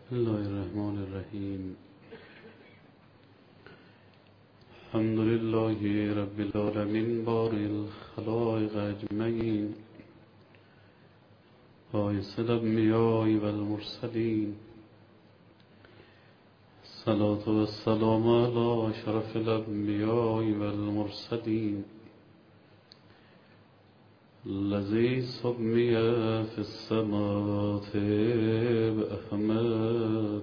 بسم الله الرحمن الرحیم. الحمد لله رب العالمین باری الخلائق اجمعین، باعث الانبیاء والمرسلین، الصلاة والسلام علی اشرف الانبیاء والمرسلین الذي سمي في السماوات بأحمد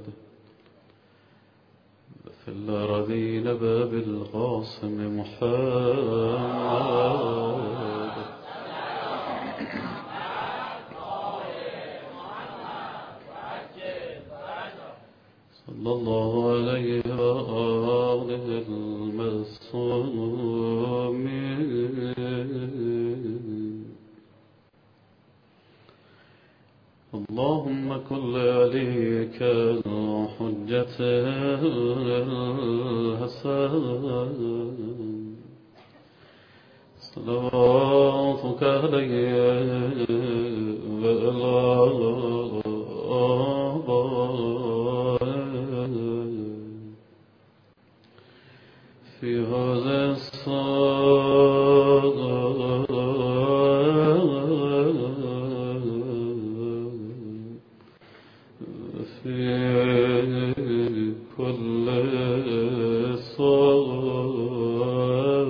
في الأرضين بالقاسم محمد. صلى الله عليه وآله المعصومين. اللهم كل عليك الحجة الحسن، صلواتك عليه وعلى آبائه في هذا الصلاة في كل صلاة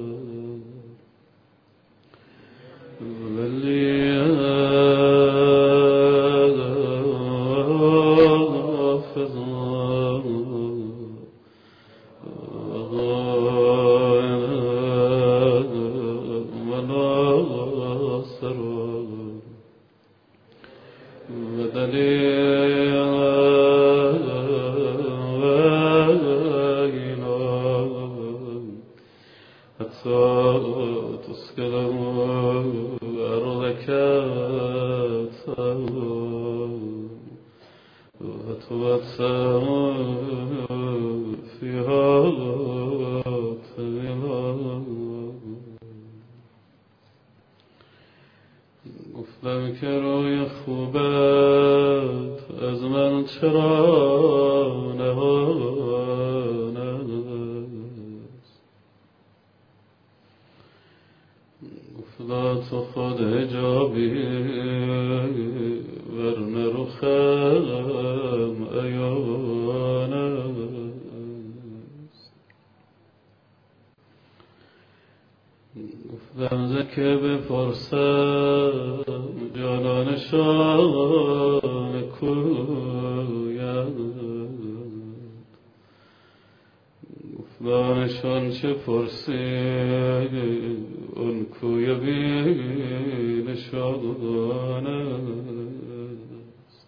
وليحفظ وناصر ودليل تسكن أرضك وتوسع فيها گفتم که روی خوبت از من چرا نهان است؟ گفتا تو خود حجابی ورنه رخم عیان است. گفتم زکه بپرسم جانانشان کویند؟ گفتانشان چه پرسی اون کوی بینشان است.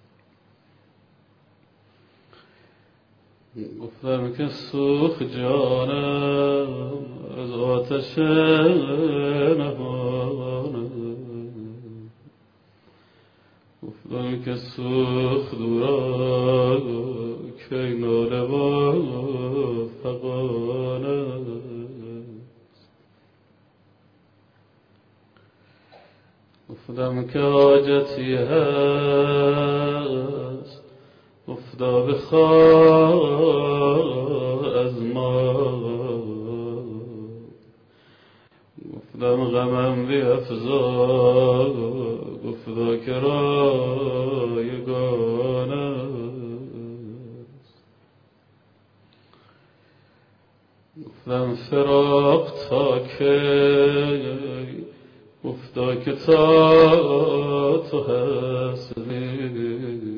گفتم که سوخ جانم از آتش نهان است. گفتم که سوخ دورا که ناله و فغان است. گفتم که حاجتی هست گفتا بخواه از ما. گفتم غمم بیفزا گفتا که رایگان است. گفتم فراق تا که گفتا که تا تو هستی.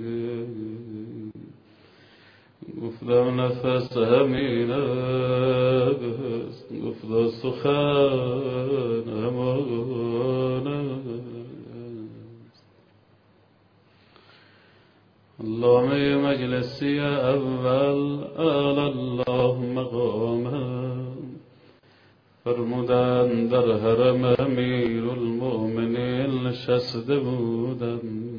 گفتم نفس همین است گفتا سخن همان است. علامه مجلسی اول اعلی الله مقامه فرمودن در حرم امیر المؤمنین نشسته بودم.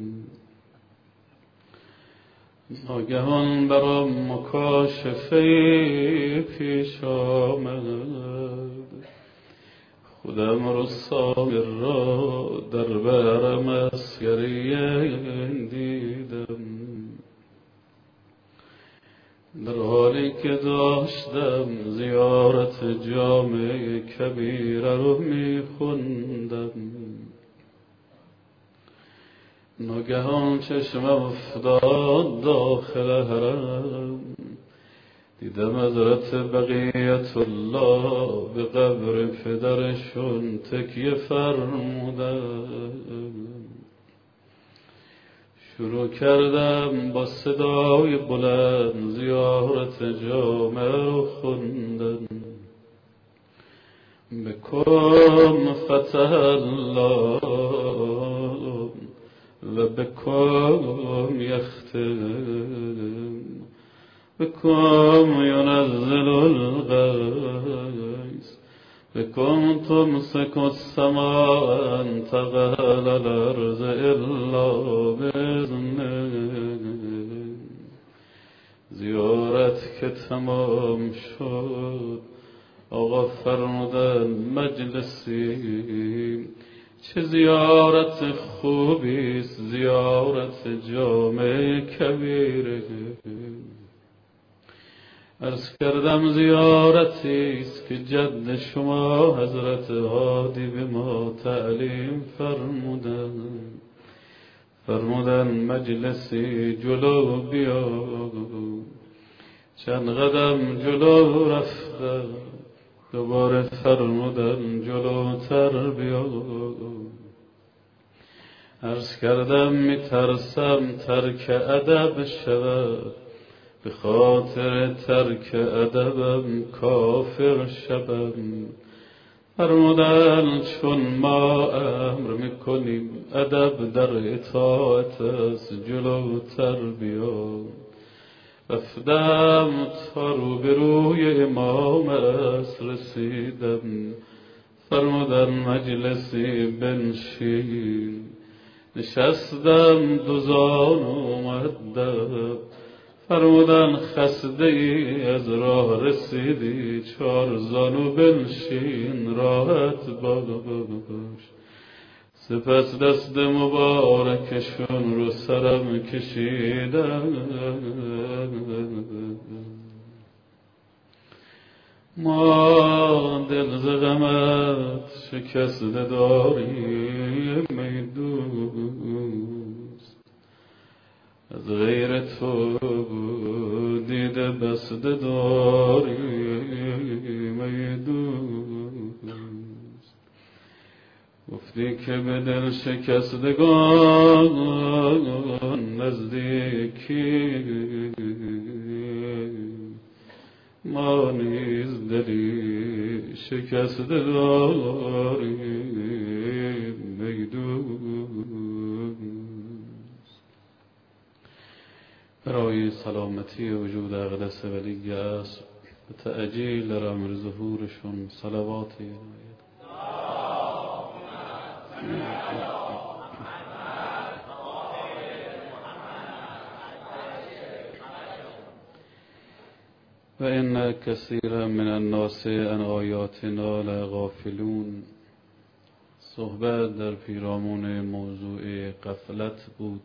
ناگهان برام مکاشفه پیش آمد. خودم رو صابر را در برم اسکریه دیدم. در حالی که داشتم زیارت جامع کبیره رو میخوندم، ناگهان چشمم افتاد داخل حرم، دیدم حضرت بقیت الله به قبر پدرشون تکیه فرمودن. شروع کردم با صدای بلند زیارت جامع رو خوندن. بکن فتح الله و بکن یختم، بکن ینزل الغیث، بکن تمسك السماء ان تقل الارض الا باذنه. زیارت که تمام شد آقا فرمودن مجلسی چه زیارت خوبیست، زیارت جامع کبیره. عرض کردم زیارتیست که جد شما حضرت هادی به ما تعلیم فرمودن مجلسی جلو بیا. چند قدم جلو رفتم، دوباره فرمودن جلوتر بیا. عرض کردم میترسم ترک ادب شود، به خاطر ترک ادبم کافر شدم. فرمودن چون ما امر میکنیم ادب در اطاعت است، جلوتر بیا. رفتم تا روبروی امام است رسیدم، فرمودن مجلسی بنشین. نشستم دو زانو مؤدب، فرمودن خسته ای از راه رسیدی، چهار زانو بنشین راحت باش. سپس دست مبارکشون رو سرم کشیدن. ما دل ز غمت شکسته داریم ای دوست، از غیر تو دیده بسته داریم ای دوست. گفتی که به دل شکستگان نزدیکی، ما نیز دلی شکسته داریم ای دوست. برای سلامتی وجود اقدس ولی است به تعجیل در امر ظهورشون صلواتی و ان کثیرا من الناس عن آیاتنا لغافلون. صحبت در پیرامون موضوع غفلت بود.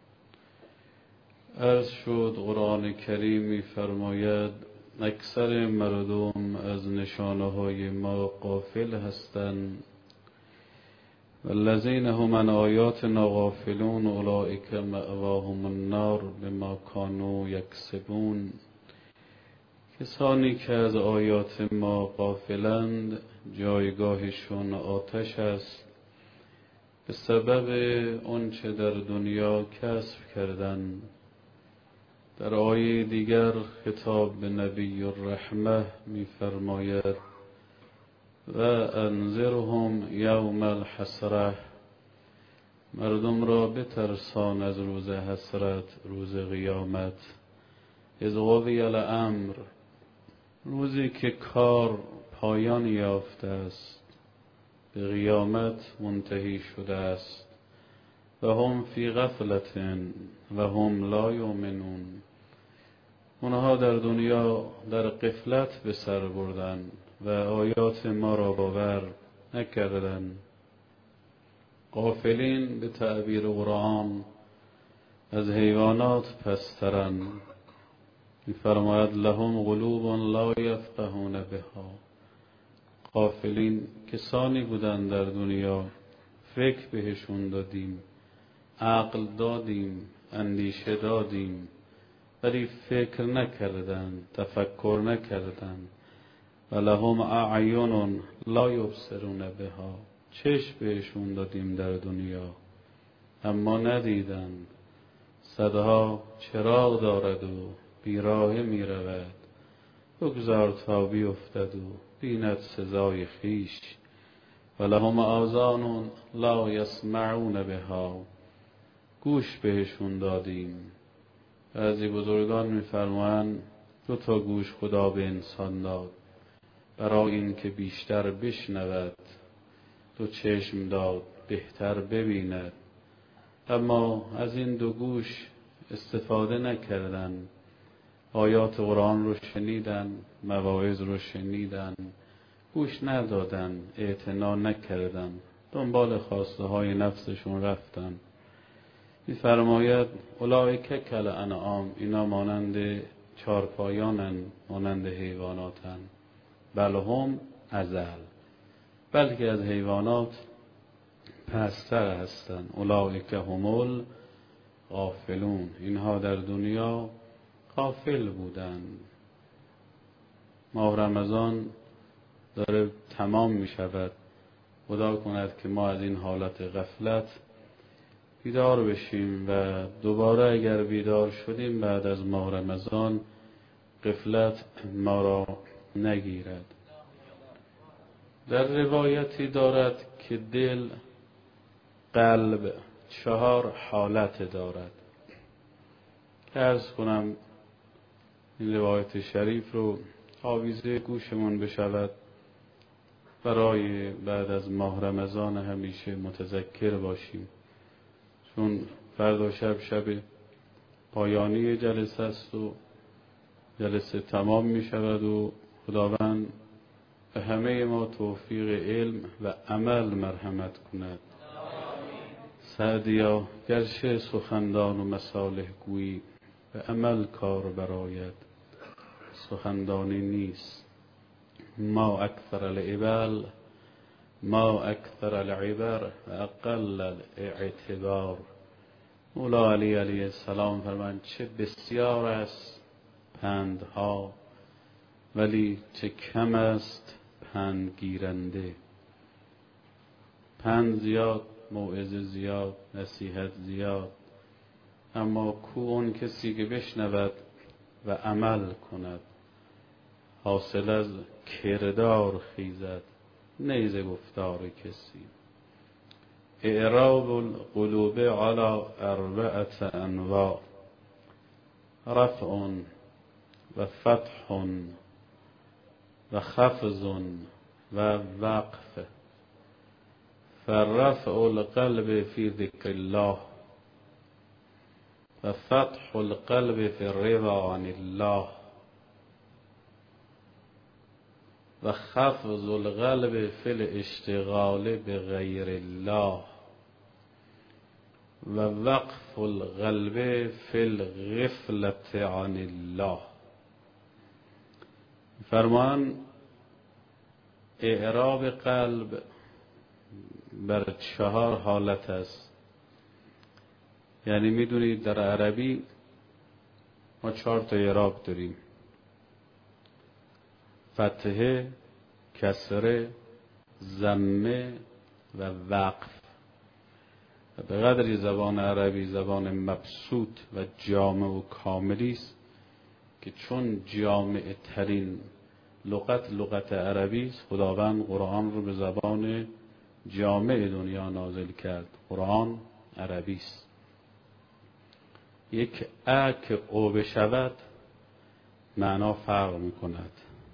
عرض شد قرآن کریم می‌فرماید اکثر مردم از نشانه‌های ما غافل هستند. والذین هم عن آیاتنا غافلون اولئک مأواهم النار بما کانوا یکسبون. کسانی که از آیات ما غافلند جایگاهشون آتش است به سبب آنچه در دنیا کسب کردند. در آیه دیگر خطاب به نبی الرحمه می‌فرماید و انذرهم یوم الحسره، مردم را بترسان از روز حسرت، روز قیامت. اذ قضی الامر، روزی که کار پایان یافته است، به قیامت منتهی شده است. و هم فی غفلت و هم لا یؤمنون. اونها در دنیا در غفلت به سر بردن و آیات ما را باور نکردند. غافلین به تعبیر قرآن از حیوانات پسترند. می‌فرماید لهم قلوب لا یفقهون بها. غافلین کسانی بودند در دنیا فکر بهشون دادیم، عقل دادیم، اندیشه دادیم، ولی فکر نکردند، تفکر نکردند. و لهم اعین لا یبصرون بها. چشم بهشون دادیم در دنیا اما ندیدند. صدها چراغ دارد و بیراهه می رود، بگذار تا بیفتد و بیند سزای خیش. و لهم آذان لا یسمعون بها. گوش بهشون دادیم. بعضی بزرگان می‌فرمایند 2 گوش خدا به انسان داد برای این که بیشتر بشنود، 2 چشم داد بهتر ببیند. اما از این 2 گوش استفاده نکردند. آیات قرآن رو شنیدن، مواعظ رو شنیدن، گوش ندادن، اعتنا نکردن، دنبال خواسته های نفسشون رفتن. می‌فرماید اولئک کالانعام. اینا مانند چارپایانن، مانند حیواناتن. بل هم اضل. بلکه از حیوانات پستر هستند. اولئک هم الغافلون. اینها در دنیا غافل بودند. ماه رمضان داره تمام می شود. خدا کند که ما از این حالت غفلت بیدار بشیم و دوباره اگر بیدار شدیم بعد از ماه رمضان غفلت ما را نگیرد. در روایتی دارد که دل، قلب 4 حالت دارد. عرض کنم این روایت شریف رو آویزه گوشمون بشود برای بعد از ماه رمضان همیشه متذکر باشیم، چون فردا شب پایانی جلسه است و جلسه تمام می شود و خداوند به همه ما توفیق علم و عمل مرحمت کند. سعدیا گرچه سخندان و مصالح گویی به عمل کار براید، سخندانی نیست. ما اکثر العبال، ما اکثر العبر و اقل الاعتبار. مولا علی علیه السلام فرمایند چه بسیار است پندها ولی چه کم است پند گیرنده. پند زیاد، موعظه زیاد، نصیحت زیاد، اما کو اون کسی که بشنود و عمل کند. حاصل از کردار خیزد نیز گفتار کسی. اعراب القلوب على 4 انواع: رفع و فتح و خفض و وقف. فرفع القلب في ذكر الله و فتح القلب في الرضا عن الله و خفض القلب في الاشتغال بغیر الله و وقف القلب في الغفلة عن الله. فرمان اعراب قلب بر 4 حالت است. یعنی میدونید در عربی ما 4 تا اعراب داریم: فتحه، کسره، ضمه و وقف. و به قدری زبان عربی زبان مبسوط و جامع و کاملی است که چون جامع ترین لغت عربی است، خداوند قرآن رو به زبان جامع دنیا نازل کرد. قرآن عربی است. یک ا که او بشود معنا فرق می کند.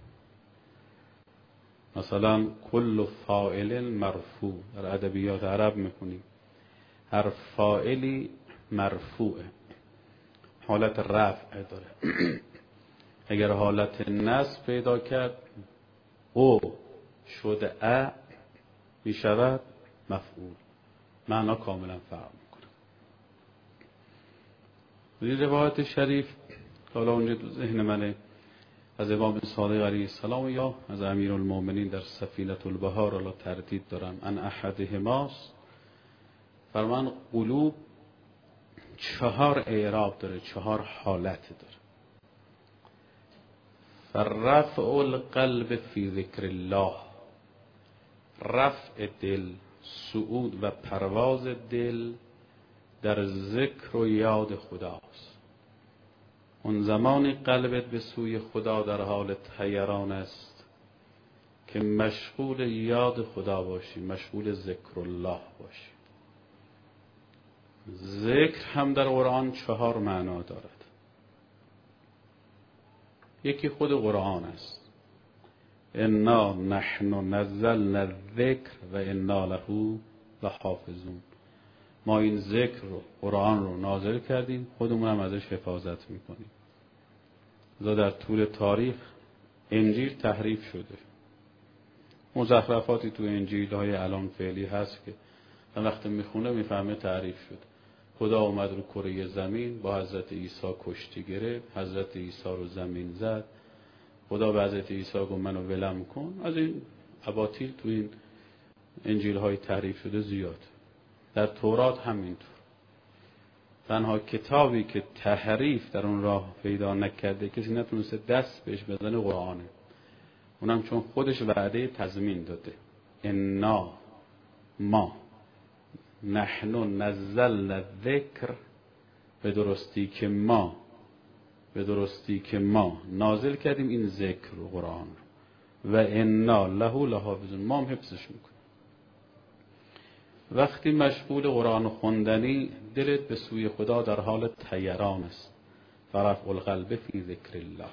مثلا کل فاعل مرفوع در ادبیات عرب میکنیم، هر فاعلی مرفوعه، حالت رفع داره. اگر حالت نصب پیدا کرد او شده ا می شود مفعول، معنا کاملا فرق میکنه. این روایت شریف حالا اونجا تو ذهن منه از امام صادق علیه السلام یا از امیرالمومنین در سفینة البحار، حالا تردید دارم، ان احدهماست، فرمان قلوب 4 اعراب داره، 4 حالت داره. فرفع القلب فی ذکر الله، رفع دل، صعود و پرواز دل در ذکر و یاد خداست. اون زمانی قلبت به سوی خدا در حال طیران است که مشغول یاد خدا باشی، مشغول ذکر الله باشی. ذکر هم در قرآن 4 معنا دارد. یکی خود قرآن است، انا نحن نزلنا الذکر و انا له لحافظون. ما این ذکر رو، قرآن رو نازل کردیم، خودمون هم ازش حفاظت میکنیم. لذا در طول تاریخ انجیل تحریف شده، مزخرفاتی تو انجیل های الان فعلی هست که وقتی میخونه میفهمه تحریف شد. خدا اومد رو کره زمین، با حضرت عیسی کشتی گرفت، حضرت عیسی رو زمین زد. خدا به حضرت عیسی گفت منو ولم کن. از این اباطیل تو این انجیل های تحریف شده زیاد. در تورات همینطور. تنها کتابی که تحریف در اون راه پیدا نکرده، کسی نتونسته دست بهش بزنه، قرآنه. اونم چون خودش وعده تضمین داده، انا ما نحن نزلنا الذکر، به درستی که ما نازل کردیم این ذکر رو، قرآن رو، و انا له لحافظون، ما هم حفظش میکنیم. وقتی مشغول قرآن خوندنی، دلت به سوی خدا در حال طیران است. فرفع القلب فی ذکر الله.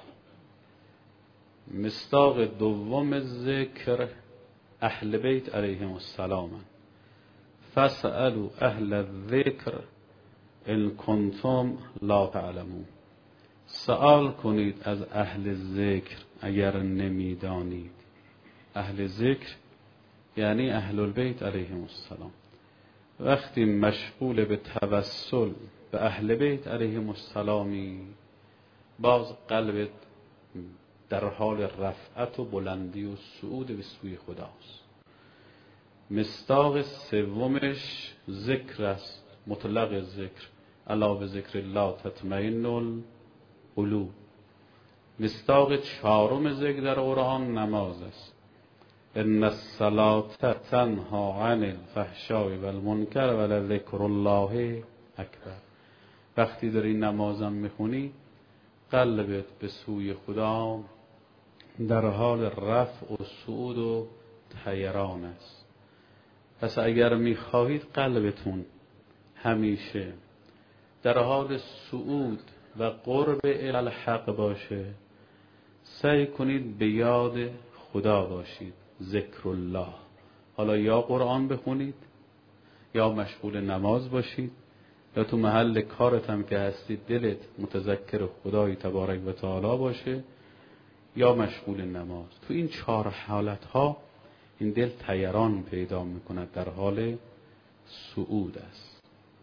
مصداق دوم ذکر اهل بیت علیهم السلام. فاسألوا اهل الذکر ان کنتم لا تعلمون. سوال کنید از اهل ذکر اگر نمیدانید. اهل ذکر یعنی اهل البیت علیهم السلام. وقتی مشغول به توسل به اهل بیت علیهم السلامی، باز قلبت در حال رفعت و بلندی و صعود به سوی خداست. مصداق سومش ذکر است، مطلق ذکر، الا بذکر الله تطمئن القلوب. مصداق 4 ذکر در قرآن نماز است، ان الصلاة تنهی عن الفحشاء والمنکر ولذکر الله اکبر. وقتی داری نمازم میخونی، قلبت به سوی خدا در حال رفع و صعود و طیران است. پس اگر میخواهید قلبتون همیشه در حال صعود و قرب الی الحق باشه، سعی کنید به یاد خدا باشید، ذکر الله. حالا یا قرآن بخونید، یا مشغول نماز باشید، یا تو محل کارت هم که هستید دلت متذکر خدای تبارک و تعالی باشه، یا مشغول نماز. تو این 4 حالت ها این دل طیران پیدا میکند، در حال صعود است.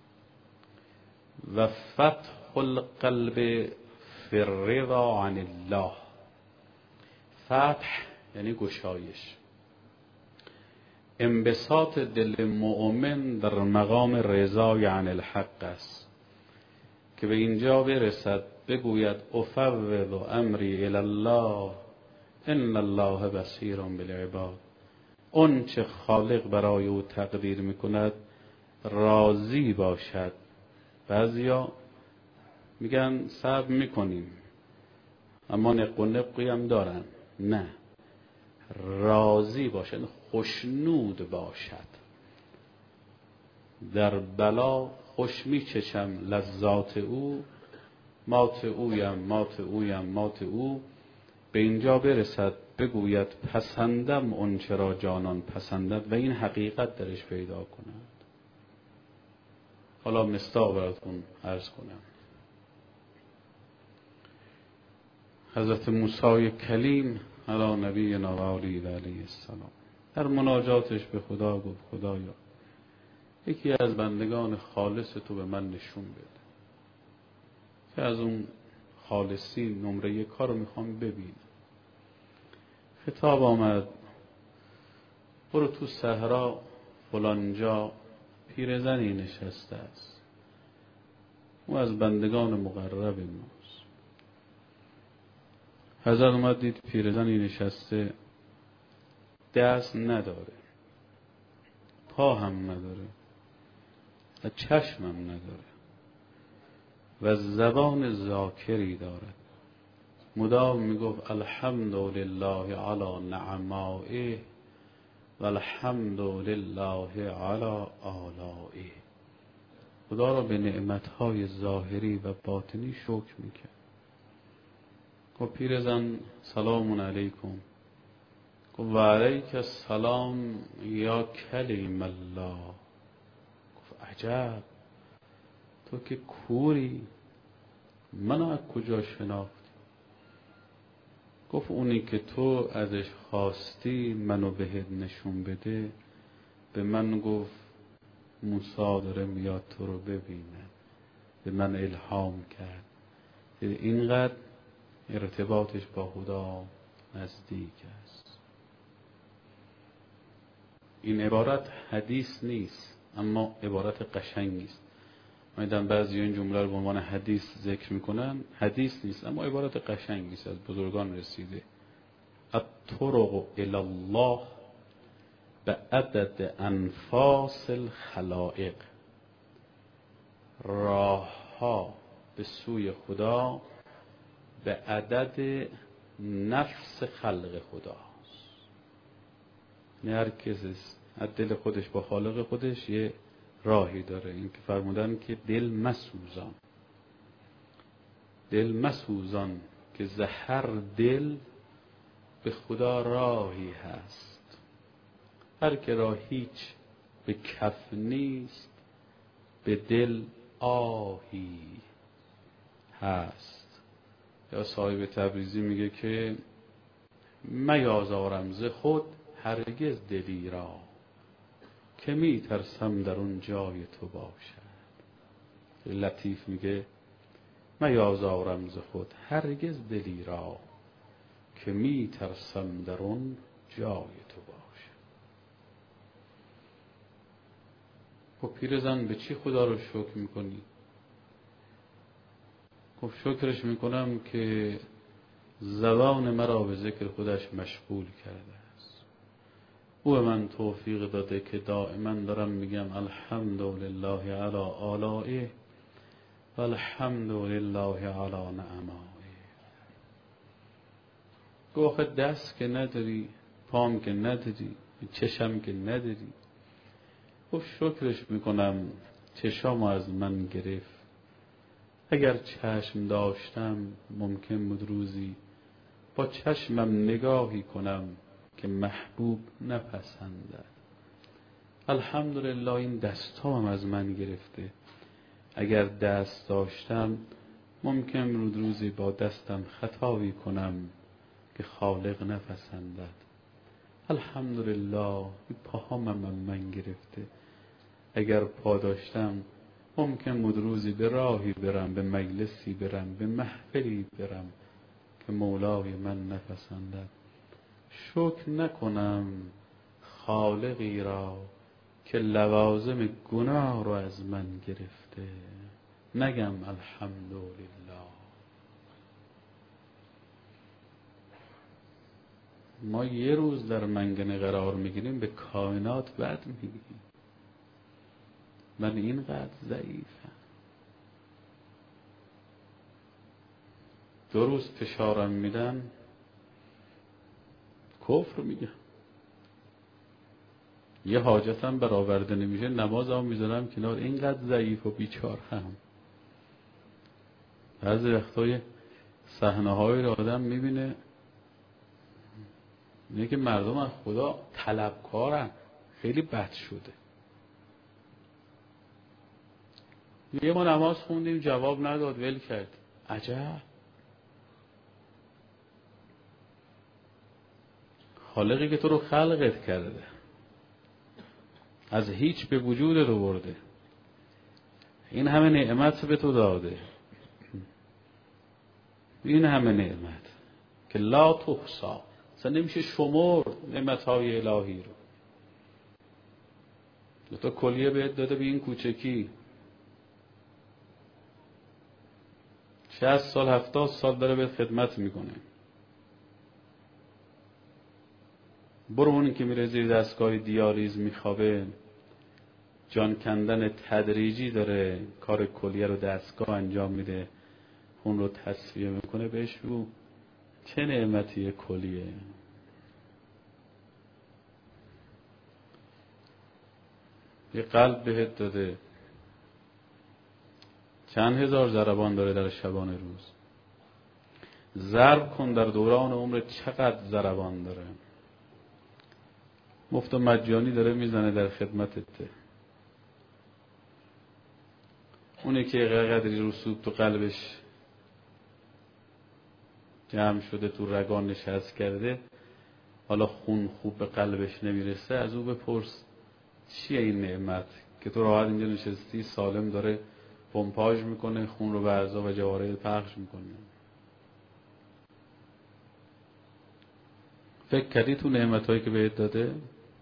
و فتح القلب فی الرضا عن الله. فتح یعنی گشایش، انبساط دل مؤمن در مقام رضای عن الحق است که به اینجا برسد بگوید افوض امری الی الله ان الله بصیر بالعباد. اون چه خالق برای او تقدیر میکند راضی باشد. بعضیا میگن صبر میکنیم اما نق و نقی هم دارن. نه، راضی باشد، خوشنود باشد. در بلا خوش میچشم لذات او، مات اویم مات اویم مات او. به اینجا برسد بگوید پسندم اون چرا جانان پسندد و این حقیقت درش پیدا کند. حالا مصداق براتون عرض کنم. حضرت موسی کلیم علی نبینا و علیه السلام در مناجاتش به خدا گفت خدایا یکی از بندگان خالص تو به من نشون بده که از اون طالسی نمره 1 رو میخوام ببینم. خطاب آمد برو تو صحرا فلانجا پیرزنی نشسته است، او از بندگان مقرب ماست. حضرت اومد دید پیرزنی نشسته، دست نداره، پا هم نداره و چشم هم نداره و زبان ذاکری دارد. مدام میگفت الحمدلله علی نعمائه و الحمدلله علی آلائه. خدا را به نعمتهای ظاهری و باطنی شکر میکرد. گفت پیرزن سلام علیکم. گفت و علیک السلام یا کلیم الله. گفت عجب، تو که کوری، منو از کجا شناختی؟ گفت اونی که تو ازش خواستی منو بهت نشون بده، به من گفت موسی داره میاد تو رو ببینه، به من الهام کرد. اینقدر ارتباطش با خدا نزدیک است. این عبارت حدیث نیست، اما عبارت قشنگی است. من بعضی این جمله رو به عنوان حدیث ذکر میکنن، حدیث نیست اما عبارت قشنگی است، از بزرگان رسیده. الطرق الی الله به عدد انفاس الخلائق. راه ها به سوی خدا به عدد نفس خلق خداست. هر کسی از دل خودش با خالق خودش یه راهی داره. این که فرمودن که دل مسوزان که زهر دل به خدا راهی هست. هر که را هیچ به کف نیست به دل آهی هست. یا صاحب تبریزی میگه که میازارم ز خود هرگز دلی را، که میترسم در اون جای تو باشد. لطیف میگه میازارم ز خود هرگز دلی را، که میترسم در اون جای تو باشد. خب پیرزن به چی خدا رو شکر میکنی؟ خب شکرش میکنم که زبان مرا به ذکر خودش مشغول کرده است. او من توفیق داده که دائما دارم میگم الحمدلله علی آلائه و الحمدلله علی نعمائه. گوخه دست که نداری، پام که نداری، چشم که نداری. خب شکرش میکنم چشام از من گرفت. اگر چشم داشتم ممکن بود روزی با چشمم نگاهی کنم که محبوب نپسندد. الحمدلله این دستام از من گرفته. اگر دست داشتم ممکن بود روزی با دستم خطایی کنم که خالق نپسندد. الحمدلله این پاهام از من گرفته. اگر پا داشتم ممکن بود روزی به راهی برم، به مجلسی برم، به محفلی برم که مولای من نپسندد. شکر نکنم خالقی را که لوازم گناه رو از من گرفته، نگم الحمدلله. ما یه روز در منگنه قرار میگیریم به کائنات بد میگیم. من اینقدر ضعیفم. 2 روز فشارم میدن کفر میگم. یه حاجتم برآورده نمیشه نمازم میذارم کنار. اینقدر ضعیف و بیچاره هم. بعضی وقتای صحنه‌های رو آدم میبینه اینه که مردم از خدا طلبکارن، خیلی بد شده. یه ما نماز خوندیم جواب نداد، ول کرد. عجب، خالقی که تو رو خلقت کرده، از هیچ به وجودت آورده، این همه نعمت به تو داده، این همه نعمت که لا تحصا، اصلا نمیشه شمرد نعمتهای الهی رو. تا کلیه بهت داده به این کوچکی، 60 سال 70 سال داره بهت خدمت میکنه. برو اونی که میره زیر دستگاه دیالیز میخوابه، جان کندن تدریجی داره کار کلیه رو دستگاه انجام میده، خون رو تصفیه میکنه، بهش بگو چه نعمتی کلیه. یه قلب بهت داده، چند هزار ضربان داره در شبانه روز. ضرب کن در دوران عمر چقدر ضربان داره. مفت و مجانی داره میزنه در خدمتته. اونی که قدری رسوب تو قلبش جمع شده، تو رگان نشست کرده، حالا خون خوب به قلبش نمیرسه، از او بپرس چیه این نعمت که تو راحت اینجا نشستی، سالم داره پمپاژ میکنه، خون رو به اعضا و جوارح پخش میکنه. فکر کردی تو نعمتایی که بهت داده؟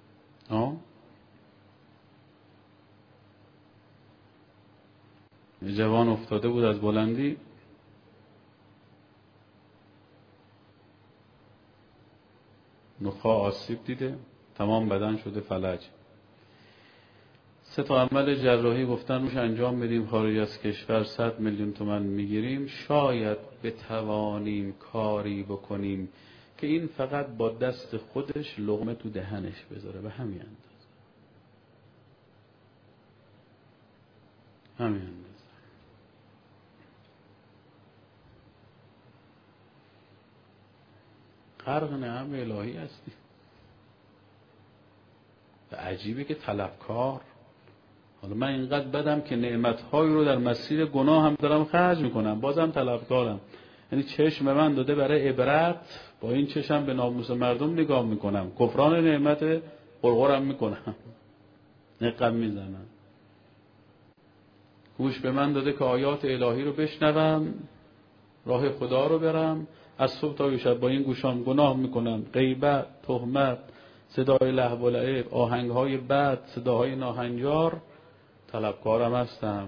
یه جوان افتاده بود از بلندی، نخاع آسیب دیده، تمام بدن شده فلج. 3 عمل جراحی گفتن روش انجام بدیم، خارج از کشور 100 میلیون تومان میگیریم، شاید بتوانیم کاری بکنیم که این فقط با دست خودش لقمه تو دهنش بذاره، به همین اندازه. همین اندازه. غرق نعم الهی هستی. عجیبه که طلبکار. حالا من اینقدر بدم که نعمت‌هایی رو در مسیر گناه هم دارم خرج میکنم، بازم طلبکارم. یعنی چشم من داده برای عبرت، با این چشم به ناموس مردم نگاه میکنم، کفران نعمت قرقرم میکنم، نقم میزنم. گوش به من داده که آیات الهی رو بشنوم، راه خدا رو برم، از صبح تا شب با این گوشام گناه میکنم، غیبت، تهمت، صدای لهو و لعب، آهنگهای بد، صداهای ناهنجار. طلبکارم هستم.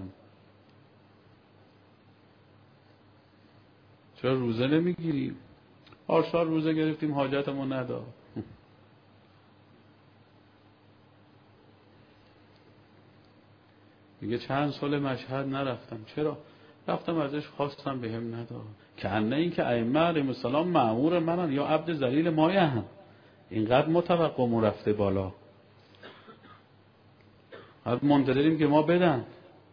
چرا روزه نمیگیریم؟ آشار روزه گرفتیم، حاجتمون ندار. میگه چند سال مشهد نرفتم. چرا؟ رفتم ازش خواستم بهم نداد. که انه این که ائمه علیهم السلام مأمور منن یا عبد ذلیل مایه، اینقدر متوقعمون رفته بالا، هر منتظریم که ما بدن.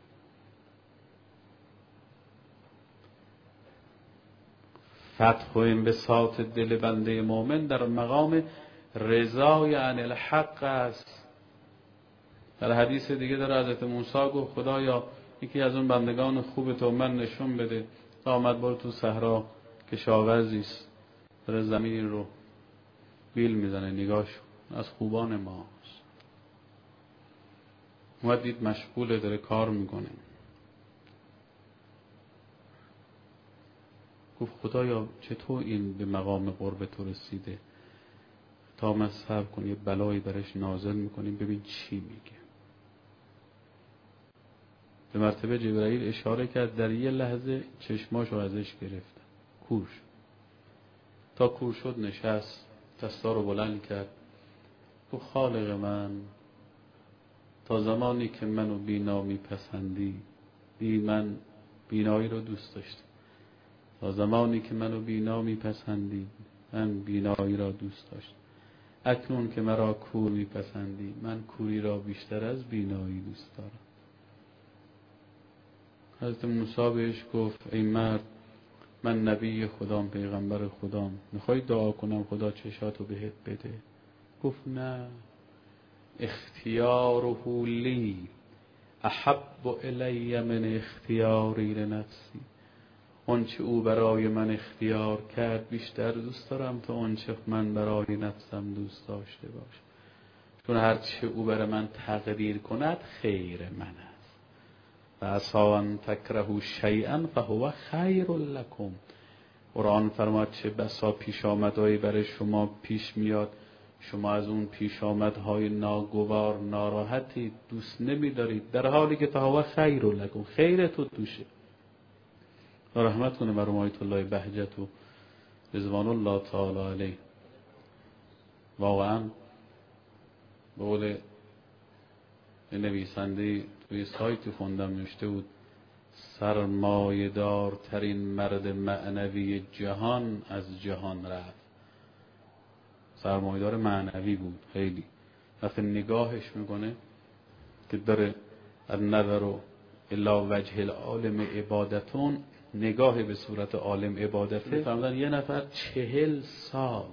فتح و انبساط دل بنده مؤمن در مقام رضای عن الحق است. در حدیث دیگه در حضرت موسی گفت خدایا یکی از اون بندگان خوب تو من نشون بده. آمد برو تو صحرا، کشاورزی است، داره زمین رو بیل میزنه، نگاش از خوبان ماست. اومد دید مشغوله، داره کار میکنه. گفت خدایا چطور این به مقام قرب تو رسیده؟ تا من صبر کن، یه بلایی برش نازل میکنیم ببین چی میگه. به مرتبه جبرائیل اشاره کرد، در یه لحظه چشماشو ازش گرفت، کور شد. تا کور شد نشست، دستا رو بلند کرد، گفت خالق من، تا زمانی که منو بینا میپسندی، من بینایی رو دوست داشتم، تا زمانی که منو بینا میپسندی من بینایی را دوست داشتم، اکنون که مرا کور میپسندی من کوری را بیشتر از بینایی دوست دارم. حضرت موسی بهش گفت ای مرد، من نبی خدام، پیغمبر خدام، میخوای دعا کنم خدا چشاتو بهت بده؟ گفت نه، اختیاره لی احب الی من اختیاری لنفسی. آنچه او برای من اختیار کرد بیشتر دوست دارم تا آنچه من برای نفسم دوست داشته باشم، چون هرچه او برای من تقدیر کند خیر من است. و عسی ان تکرهوا شیئا فهو خیر لکم قرآن فرماد چه بسا پیش آمدهایی برای شما پیش میاد، شما از اون پیش آمدهای ناگوار ناراحتید، دوست نمیدارید، در حالی که فهو خیر لکم، خیر تو توشه. و رحمت کنه مرحوم آیت الله بهجت و رضوان الله تعالی علیه. واقعا به قول نویسنده توی سایتی خوندم نوشته بود سرمایه‌دار ترین مرد معنوی جهان از جهان رفت. سرمایه‌دار معنوی بود خیلی. وقتی نگاهش میکنه که داره النظر الا وجه العالم عبادتون، نگاه به صورت عالم عبادته، فرمودن یه نفر 40 سال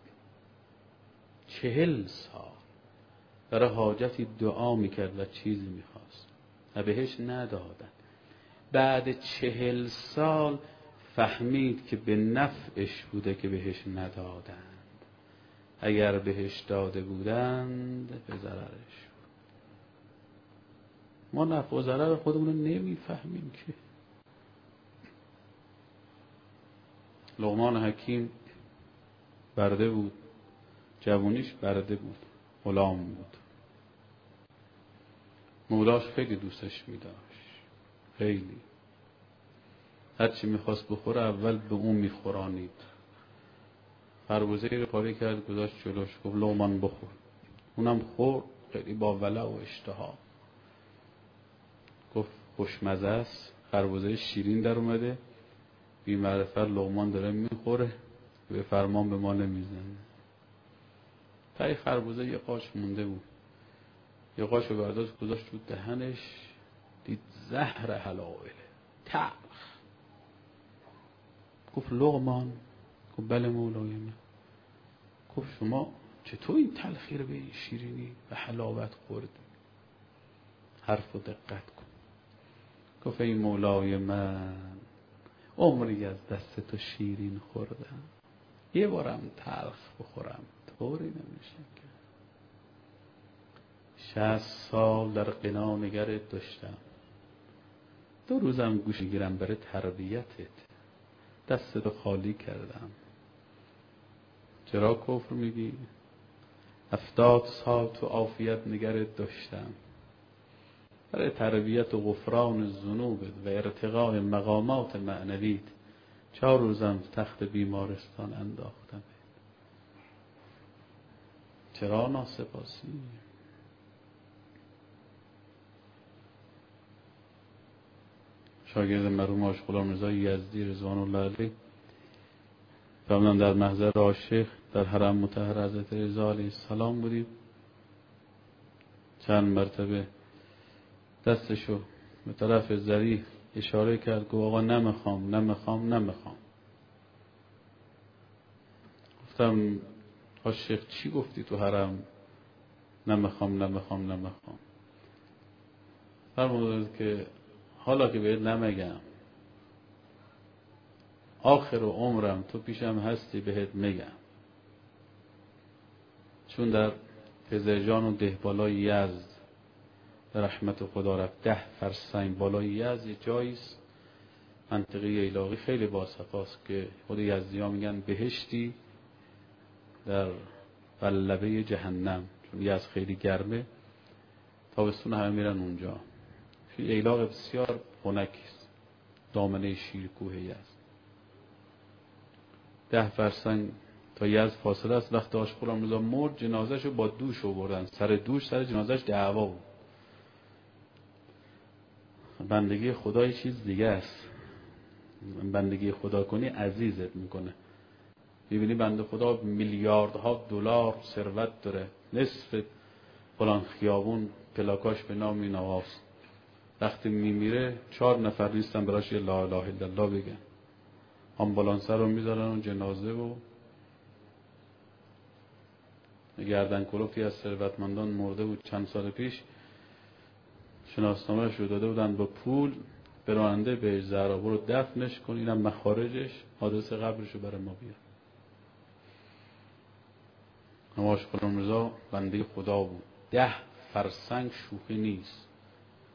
برای حاجتی دعا میکرد و چیزی میخواست و بهش ندادن. بعد 40 سال فهمید که به نفعش بوده که بهش ندادند، اگر بهش داده بودند به ضررش بود. ما نفع و ضرر خودمون رو نمیفهمیم که. لقمان حکیم برده بود، جوونیش برده بود، غلام بود. مولاش خیلی دوستش می‌داشت، خیلی. هرچی میخواست بخوره اول به اون میخورانید. خربوزه رو پاره کرد گذاشت جلوش، گفت لقمان بخور. اونم خورد، خیلی با ولع و اشتها. گفت خوشمزه است، خربوزه شیرین در اومده، بی معرفت لقمان داره میخوره، به فرمان به ما نمیزنه. تای خربوزه یه قاش مونده بود، یه قاش رو برداشت گذاشت تو دهنش، دید زهر حلاوله تلخ. گفت لقمان، گفت بله مولای من. گفت شما چطور این تلخی رو به این شیرینی و حلاوت خوردی؟ حرف رو دقت کن. گفت ای مولای من، عمری از دست تو شیرین خوردم، یه بارم تلخ بخورم طوری نمیشه که. 60 سال در قنا نگرت داشتم، 2 روزم گوش گیرم برای تربیتت، دستتو خالی کردم. چرا کفر میگی؟ 70 سال تو عافیت نگرت داشتم، برای تربیت و غفران ذنوبت و ارتقاء مقامات معنویت 4 روزم تخت بیمارستان انداختم. چرا ناسپاسی؟ شاگرد مرحوم حاج غلام رضا یزدی رضوان الله علیه فرمودن در محضر عاشق در حرم مطهر حضرت رضا علیه السلام بودیم، چند مرتبه دستشو به طرف ذریح اشاره کرد، گفت آقا نمیخوام. گفتم عاشق چی گفتی تو حرم؟ نمیخوام. فرمود که حالا که بهت نمیگم، آخر عمرم تو پیشم هستی بهت میگم. چون در پزرجان و دهبالای یزد در رحمت خدا رفت، 10 فرسنگ بالای یزد یه جاییست، منطقه ایلاقی خیلی باصفاست که خود یزدی ها میگن بهشتی در لبه جهنم، چون یزد خیلی گرمه، تابستون همه میرن اونجا. ایلاق بسیار خنکیست، دامنه شیرکوه یزد. 10 فرسنگ تا یزد فاصله است. وقتی حاج غلام رضا مرد، جنازه‌شو با دوش آوردن، سر جنازه‌ش دعوا بود. بندگی خدا یه چیز دیگه است. بندگی خدا کنی عزیزت میکنه. میبینی بنده خدا میلیاردها دلار ثروت داره، نصف فلان خیابون پلاکاش به نام این آقاست. وقتی میمیره 4 نفر نیستن براش یه لا اله الا الله بگن. آمبولانس رو میذارن و جنازه و گردن کلفتی از ثروتمندان مرده بود چند سال پیش، شناسنامه‌اش رو داده بودن با پول به راننده به زهرا برو دفنش کن، اینم مخارجش، آدرس قبرش رو برای ما بیار. حاج غلام رضا بنده خدا بود. 10 فرسنگ شوخی نیست.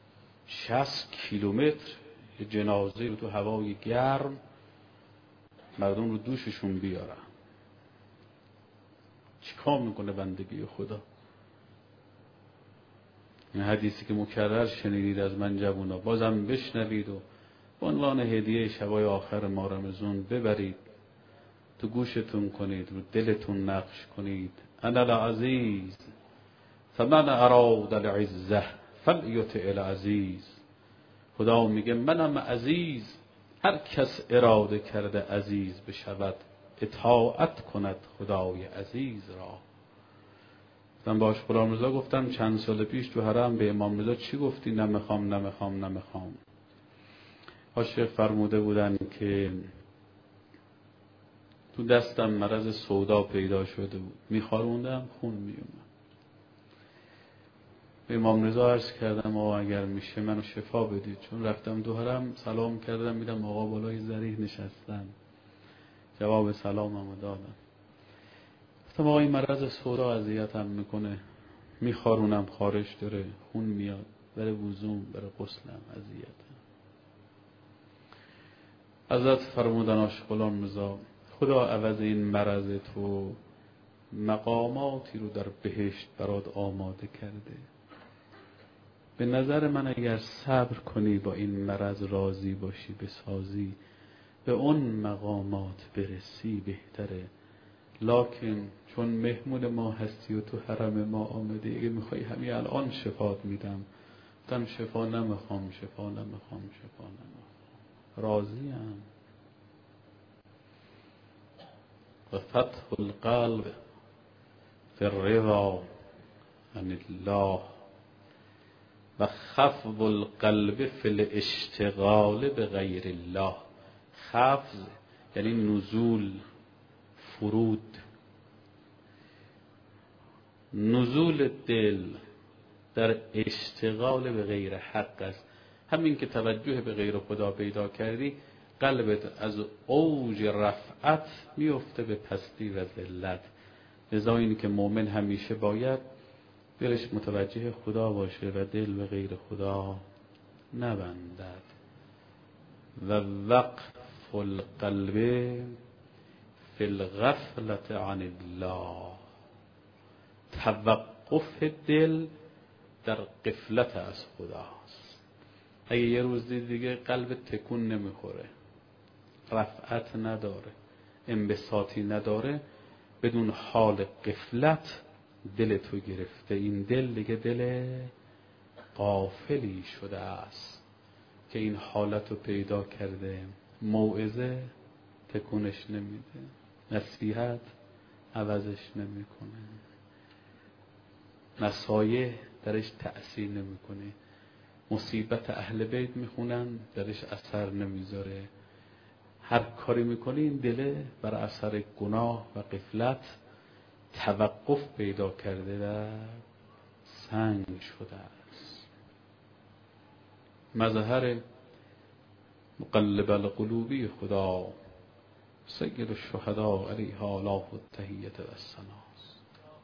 60 کیلومتر یه جنازه رو تو هوای گرم مردم رو دوششون بیارن. چیکار میکنه بندگی خدا؟ این حدیثی که مکرر شنیدید از من جوونا بازم بشنوید و به عنوان هدیه شبای آخر ماه رمضان ببرید تو گوشتون کنید، رو دلتون نقش کنید. انا العزیز فمن اراد العزه فلیطع العزیز. خدا میگه منم عزیز، هر کس اراده کرده عزیز بشود اطاعت کند خدای عزیز را. من باش غلام رضا گفتم چند سال پیش تو حرم به امام رضا چی گفتی؟ نمیخوام. عاشق فرموده بودن که تو دستم مرض سودا پیدا شده بود، میخاروندم خون میومد. به امام رضا عرض کردم آقا اگر میشه منو شفا بدید، چون رفتم دو حرم سلام کردم میدم آقا بالای ذریح نشستن، جواب سلاممو دادم. گفتم آقا این مرض سودا اذیتم میکنه، میخارونم خارش داره، خون میاد، بره وضوم بره غسلم اذیتم. حضرت فرمودن عاشق غلام رضا خدا عوض این مرض تو مقاماتی رو در بهشت برات آماده کرده. به نظر من اگر صبر کنی با این مرض راضی باشی بسازی به اون مقامات برسی بهتره. لکن چون مهمون ما هستی و تو حرم ما آمده، اگه میخوای همین الان شفات میدم، گفتم شفا نمیخوام. راضیم. و فتح القلب فی الرضا عن الله و خفض القلب فی الاشتغال بغیر الله. خفض یعنی نزول، فرود. نزول دل در اشتغال به غیر حق است. همین که توجه به غیر خدا پیدا کردی، قلبت از اوج رفعت میفته به پستی و ذلت. لذا این که مؤمن همیشه باید دلش متوجه خدا باشه و دل به غیر خدا نبندد. و وقف القلب فی الغفلة عن الله. توقف دل در غفلت از خداست. اگه یه روز دیگه قلب تکون نمیخوره، رفعت نداره، انبساطی نداره، بدون حال غفلت دل تو گرفته، این دل دیگه دل غافلی شده است که این حالت رو پیدا کرده. موعظه تکونش نمیده، نصیحت عوضش نمیکنه، نصایح درش تأثیر نمیکنه، مصیبت اهل بیت میخونن درش اثر نمیذاره. هر کاری میکنه این دله بر اثر گناه و غفلت توقف پیدا کرده و سنگ شده است. مظهر مقلب القلوبی خدا سید الشهداء علیه آلاف التحیت و الثناست.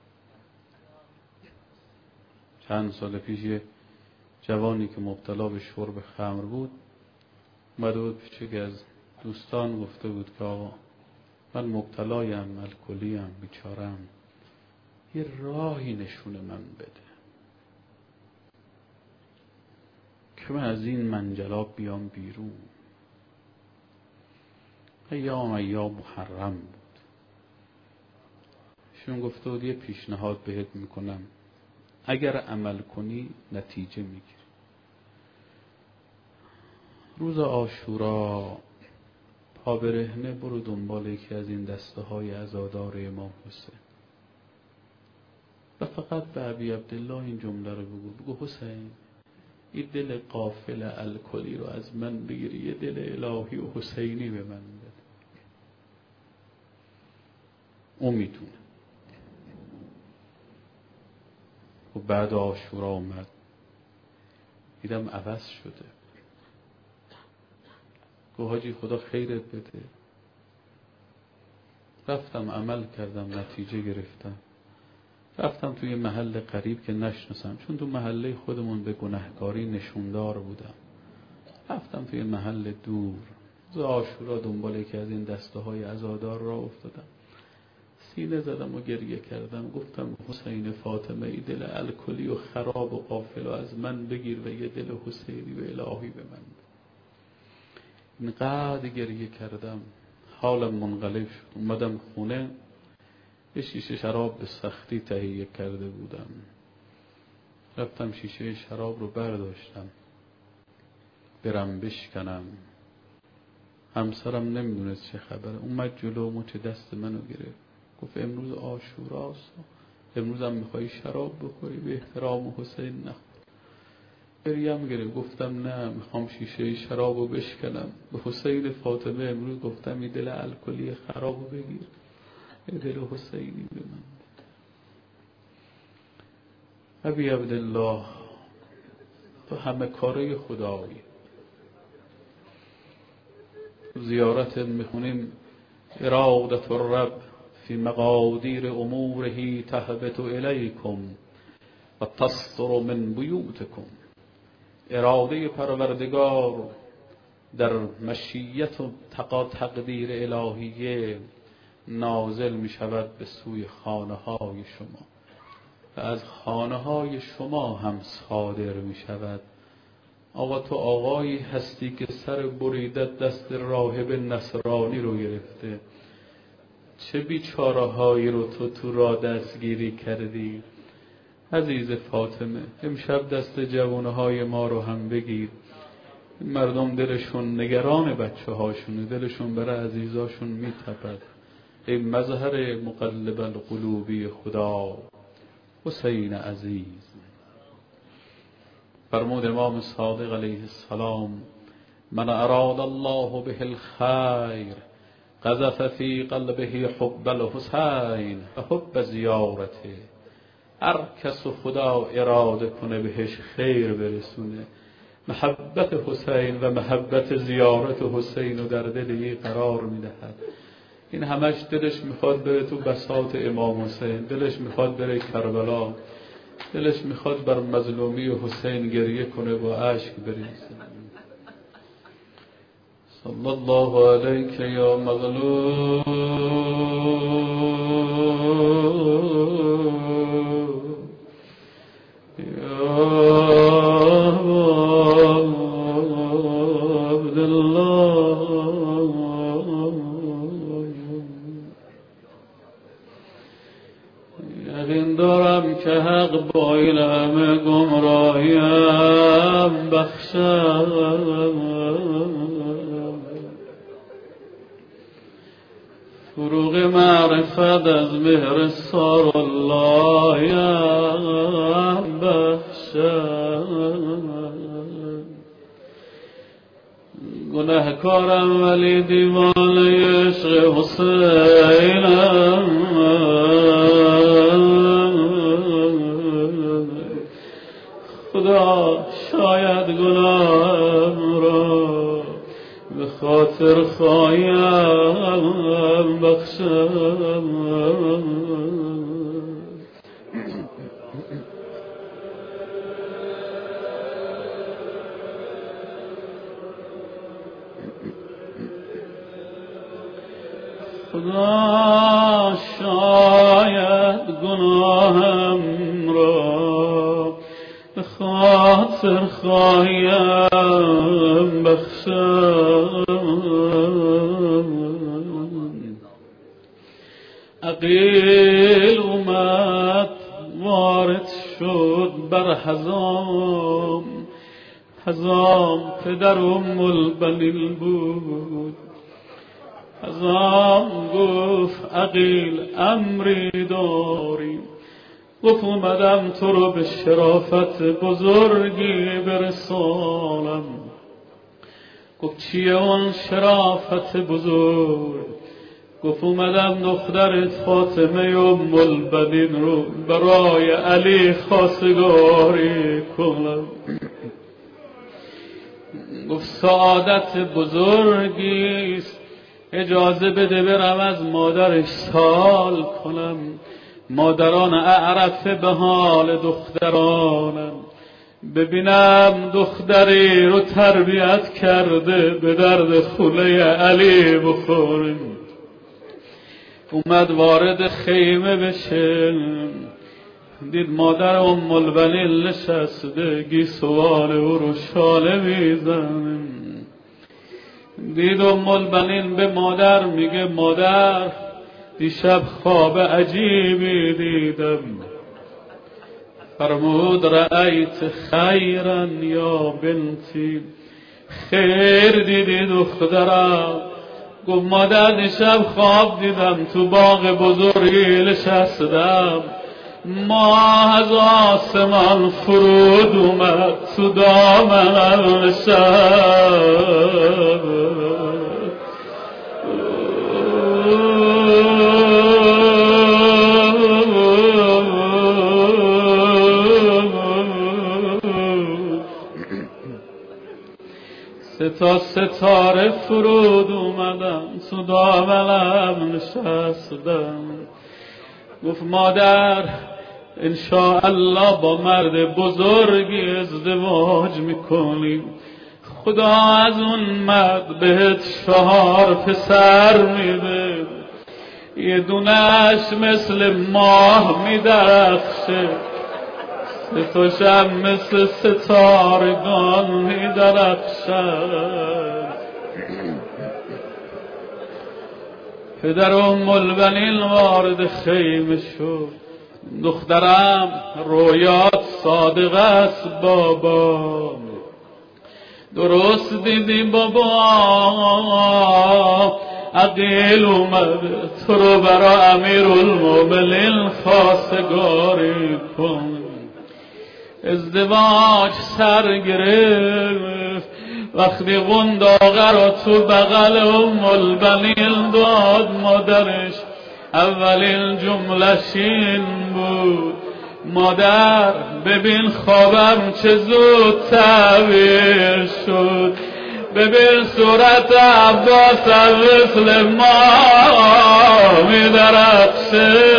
چند سال پیش جوانی که مبتلا به شرب خمر بود اومده بود پیش یکی از دوستان، گفته بود که آقا من مبتلایم، الکلیم، بیچارم، یه راهی نشون من بده که من از این منجلاب بیام بیرون. ایام محرم بود. شون گفته بود یه پیشنهاد بهت میکنم، اگر عمل کنی نتیجه میگیری. روز عاشورا پا برهنه برو دنبال یکی از این دسته های عزادار امام حسین و فقط به ابی عبدالله این جمله رو بگو حسین این دل غافل الکلی رو از من بگیری، یه دل الهی و حسینی به من بده. اون میتونه. و بعد عاشورا اومد دیدم عوض شده. گفت حاجی خدا خیرت بده. رفتم عمل کردم، نتیجه گرفتم. رفتم توی محل قریب که نشناسم، چون تو محله خودمون به گناهکاری نشوندار بودم. رفتم توی محل دور، روز عاشورا دنبال یکی از این دسته های عزادار را افتادم، سینه زدم و گریه کردم. گفتم حسین فاطمه ای دل الکلی و خراب و غافل و از من بگیر و یه دل حسینی و الهی به من. اینقدر گریه کردم حالم منقلب شد. اومدم خونه، یه شیشه شراب به سختی تهیه کرده بودم، رفتم شیشه شراب رو برداشتم برم بشکنم. همسرم نمیدونست چه خبره، اومد جلو مچ دست منو گرفت، گفت امروز عاشوراست، امروز هم میخوایی شراب بخوری، به احترام حسین نخور. گریم گرفت، گفتم نه، میخوام شیشه شرابو بشکنم. به حسین فاطمه امروز گفتم این دل الکلی خرابو بگیر، این دل حسینی به من. ابی عبدالله، تو همه کاره خدایی. زیارت میخونیم ارادت الرب فی مقادیر اموره تهبط الیکم و تصدر من بیوتکم. اراده پروردگار در مشیت و تقدیر الهیه نازل می شود به سوی خانه های شما و از خانه های شما هم صادر می شود. آقا تو آقایی هستی که سر بریدت دست راهب نصرانی رو گرفته، چه بیچاره هایی رو تو را دستگیری کردی. عزیز فاطمه، امشب دست جوانه های ما رو هم بگیر. مردم دلشون نگران بچه هاشونه، دلشون برای عزیزاشون میتپد. ای مظهر مقلب القلوبی خدا، حسین عزیز. فرمود امام صادق علیه السلام: من اراد الله به الخیر قذف فی قلبه حب الحسین و حب زیارته. هر کس خدا اراده کنه بهش خیر برسونه، محبت حسین و محبت زیارت حسین رو در دل این قرار میدهد. این همش دلش میخواد بره تو بساط امام حسین، دلش میخواد بره کربلا، دلش میخواد بر مظلومی حسین گریه کنه با اشک بریزه. صلی الله علیک یا مظلوم یا عبدالله. یقین دارم که حق با این همه گمراهیم بخشد. فروغ معرفت از مهر سار الله بخشد. گناهکارم ولی دیوانه عشق حسینم، خدا شاید گناهم را به خاطر خواهیم بخشم. خدا شاید گناهم را به خاطر خواهیم بخشم. عقیل اومد وارد شد بر حزام، حزام پدر ام البنین بود. حزام گفت عقیل امری داری، گفت اومدم تو رو به شرافت بزرگی برسانم. گفت چیه اون شرافت بزرگ؟ گفت اومدم دخترت فاطمه ام البنین رو برای علی خواستگاری کنم. گفت سعادت بزرگیست، اجازه بده برم از مادرش سوال کنم. مادران اعرف به حال دخترانم، ببینم دختری رو تربیت کرده به درد خوله علی بخوریم. اومد وارد خیمه بشه، دید مادر ام البنین نشسته گیسوان او رو شاله میزنه. دید ام البنین به مادر میگه مادر دیشب خواب عجیبی دیدم. فرمود رأیت خیرا یا بنتی، خیر دیدی دخترم؟ گفت مادر دیشب خواب دیدم تو باغ بزرگی نشستم، ماه از آسمان فرود اومد تو دامنم نشست. تا ستاره فرود اومدم تو دامنم نشستم. گفت مادر انشاءالله با مرد بزرگی ازدواج میکنیم، خدا از اون مرد بهت 4 پسر میده، یه دونش مثل ماه میدرخشه، سه مثل ستارگان میدرخشد. پدر ام البنین وارد خیمه شد. دخترم رویات صادق است بابا، درست دیدی بابا، عقیل اومده تو رو برا امیرالمومنین خواستگاری کن. ازدواج سر گرفت وقتی قنداقه را تو بغل ام البنین داد مادرش، اولین جمله‌ش این بود مادر ببین خوابم چه زود تعبیر شد، ببین صورت عباس مثل ماه می‌درخشه.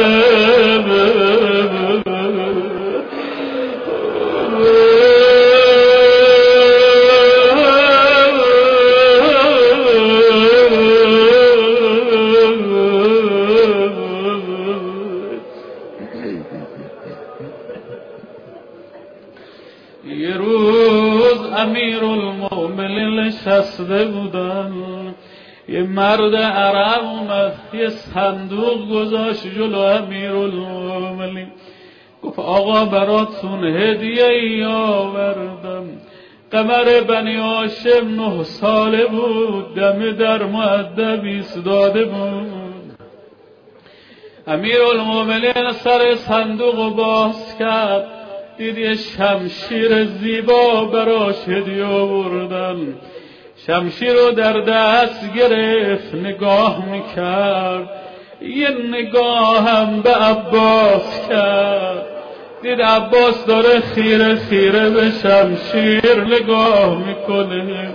یه روز امیرالمومنین نشسته بودن، یه مرد عرب اومد یه صندوق گذاشت جلو امیرالمومنین، گفت آقا براتون هدیه آوردم. قمر بنی هاشم 9 ساله بود، دم در مؤدب ایستاده بود. امیرالمومنین سر صندوق باز کرد، دید یه شمشیر زیبا براش هدیه آوردن. شمشیر رو در دست گرفت نگاه میکرد، یه نگاه هم به عباس کرد، دید عباس داره خیره خیره به شمشیر نگاه میکنه.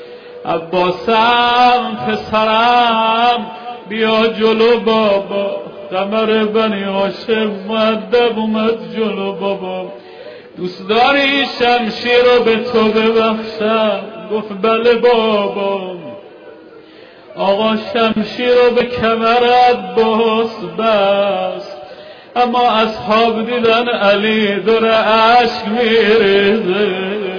عباسم پسرم بیا جلو بابا. قمر بنی هاشم مؤدب اومد جلو بابا، دوست داری شمشیر رو به تو ببخشم؟ گفت بله بابا. آقا شمشیر رو به کمرت بست، اما اصحاب دیدن علی داره عشق میریزه.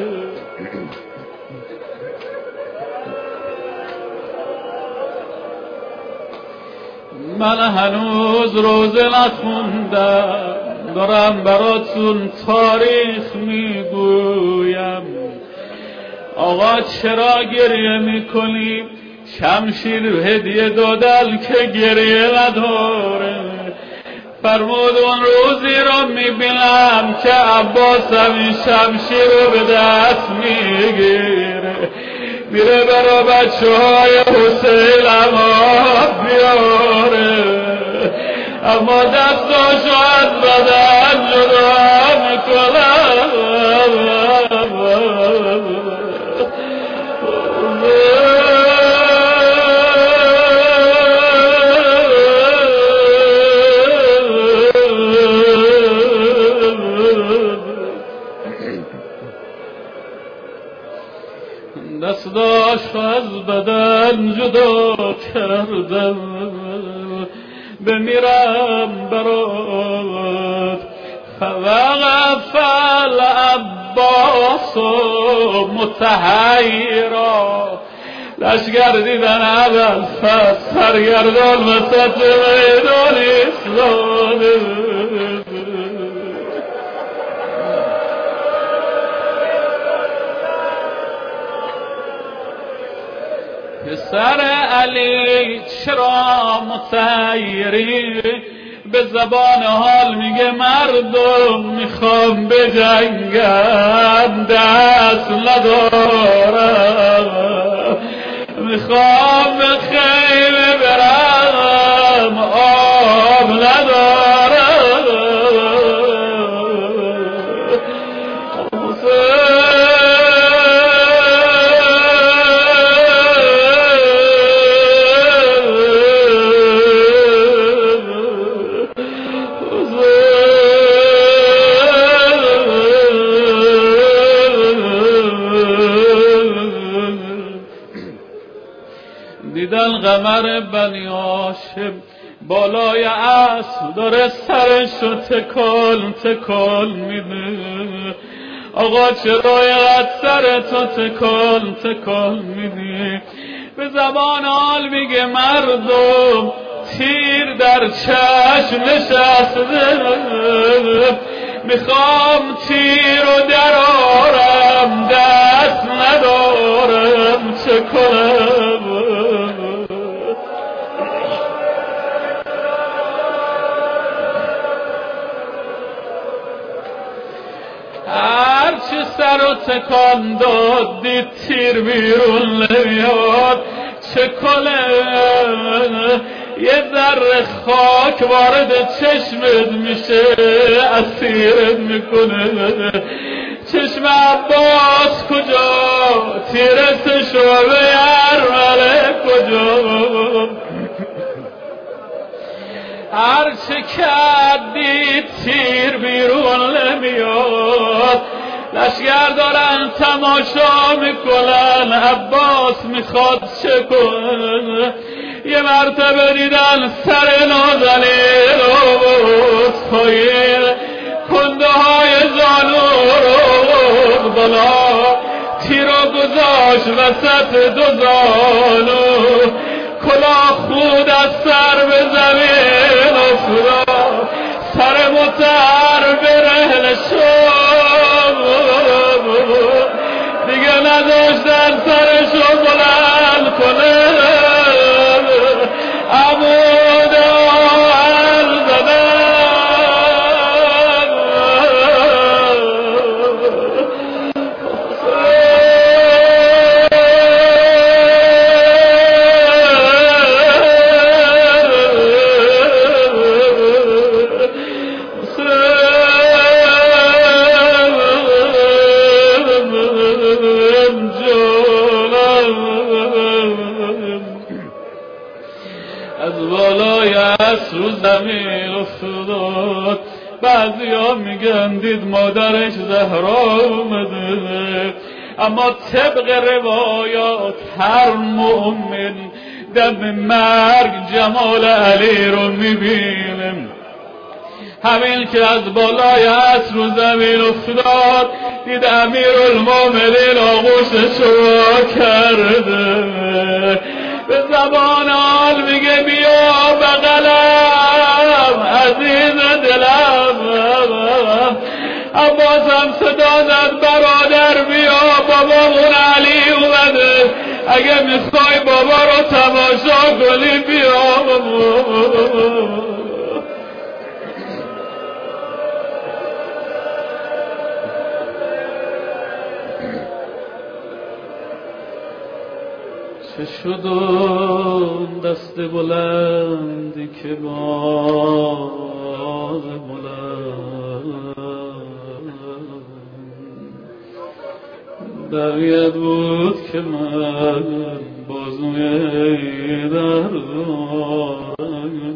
من هنوز روزه نخوندم، دارم براتون تاریخ میگویم. آقا چرا گریه میکنی؟ شمشیر هدیه دادن که گریه نداره. فرمود اون روزی رو میبینم که عباس همین شمشیر رو به دست میگیره، میره برا بچه های حسین آب بیاره، اما دستاشو از بدن جدا میکنم. کردم بمیرم برات. فوقف العباس متحیرا، لشگر دیدن ابوالفضل سرگردان وسط میدان ایستاده. پسر علی چرا متحیری؟ به زبان حال میگه مردم میخوام بجنگم دست ندارم، میخوام به خیمه برم آب ندارم. دیدن قمر بنی هاشم بالای اسب داره سرشو تکان تکان میده. آقا چرا اینقدر سرتو تکان تکان میدی؟ به زبان حال میگه مردم تیر در چشم نشسته، میخوام تیر رو درارم دست ندارم چه کنم؟ هرچی سر و تکان داد دید تیر بیرون نمیاد. چه کنه؟ یه ذره خاک وارد چشمت میشه اسیرت میکنه. چشم عباس کجا؟ تیرسش رو به ارمله کجا؟ هرچه کردی تیر بیرون نمیاد. لشگر دارن تماشا میکنن عباس میخواد چه کنه؟ یه مرتبه دیدن سر نازنین رو پایین، کنده های زانو رو بالا، تیر رو گذاشت وسط دو زانو، کلاه خود از سر به زمین افتاد، سر متر به رهل شد، دیگه نداشتن سرشو بلند کنه. عمود آهن زدن، از بالای عصر رو زمین افتاد. بعضی ها میگن دید مادرش زهرا اومده، اما طبق روایات هر مؤمن دم مرگ جمال علی رو میبینه. همین که از بالای عصر رو زمین افتاد دید امیرالمومنین آغوشش رو کرده. به زبان حال میگه بیا بغلم عزیز دلم. عباسم صدا زد برادر بیا بابامون علی اومده، اگه میخوای بابا رو تماشا کنی بیا. چه شد اون دست بلندی که باغ بلند بقیت بود که من بازوی دردم.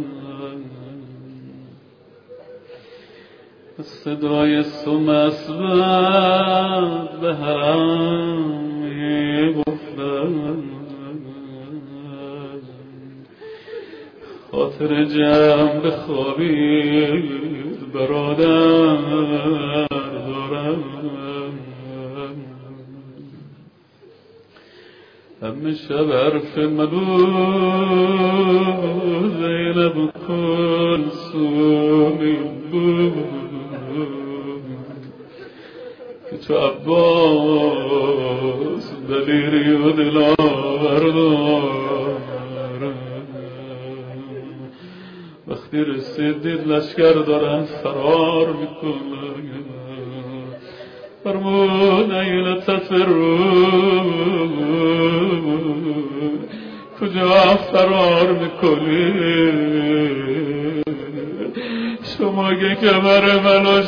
صدای سم اسبت به هم میگفتم خاطر جمع بخوابید برادر دارم. همه شب حرف مگو زینب کلثومی بود که تو عباس دلیری و دلاور دارم. وقتی رسیدید لشکر دارن فرار میکنن فرمود ایل تفرون کجا فرار میکنید شما که کمر منو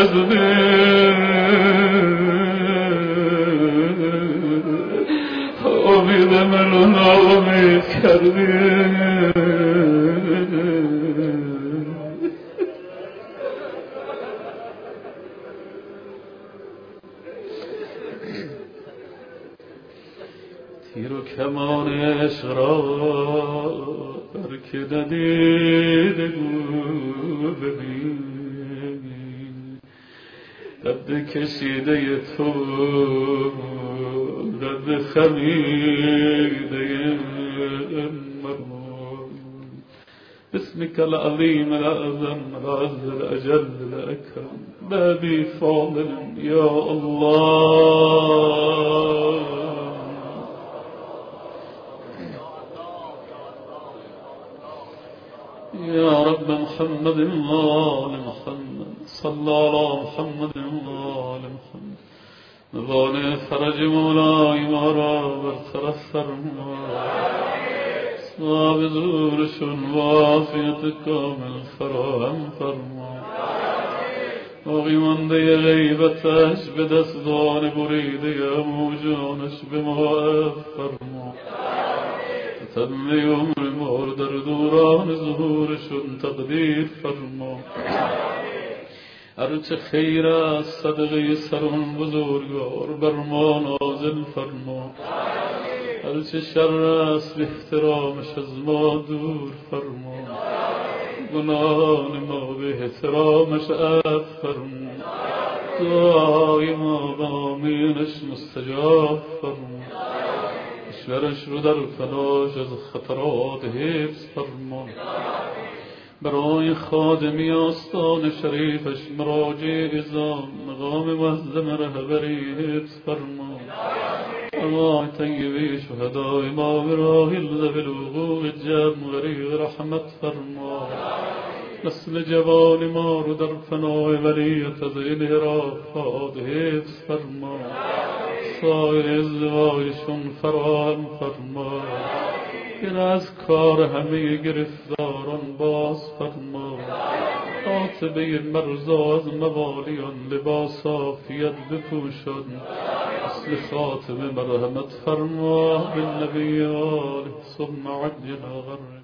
شکستید امید منو ناامید کردید. تیر و کمان عشق را بر که ندیده ببین رد کشیده تو رد خمیده مرمون باسمك العظيم الأعظم العز الأجل الأكرم بابي فاضل يا الله. يا رب محمد وآل محمد صلى على محمد وآل محمد. نوال فرج مولای ما را برطرف فرما صاحب زورشون و عافیت کامل فراهم فرما. باقی مانده غیبتش به دستان بریده موجانش به ما فرما. تم عمر ما در دوران ظهورشون تقدیر فرما. هرچه خیر است صدقه سرون بزرگوار بر ما نازل فرما. هرچه شر است احترامش از ما دور فرما. گناهان ما به احترامش عفو فرما. دعای ما به آمینش مستجاب فرما. کشورش رو در فلاش از خطرات حفظ فرما. برای خادمی آستان شریفش مراجع ازام مقام معظم رهبری حفظ فرما. ارواح طیبه شهدای ما براه ذوی الوقوع جمع غریق رحمت فرما. نسل جوان ما رو در فنای ولیت از انحرافات حفظ فرما. سایر ازدواجشون فراهم فرما. این از کار همه گرفتاران باز فرما. عاطبه مرزا از موالیان لباس عافیت بپوشان. اصل خاتم مرحمت فرما بالنبی آله ثم عجل غره.